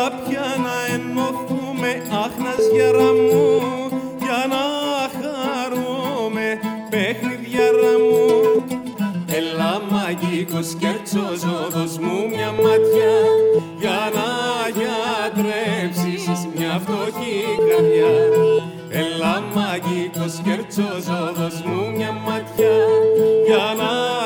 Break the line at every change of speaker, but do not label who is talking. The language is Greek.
πια να ενωθούμε, αχ Ναζιέρα μου, για να χαρούμε παιχνιδιάρα μου. Έλα μαγικός κερτσόζω, δώσ' μου μια ματιά, για να γιατρέψεις μια φτωχή καρδιά. Έλα μαγικός κερτσόζω, δώσ' μου μια ματιά, για να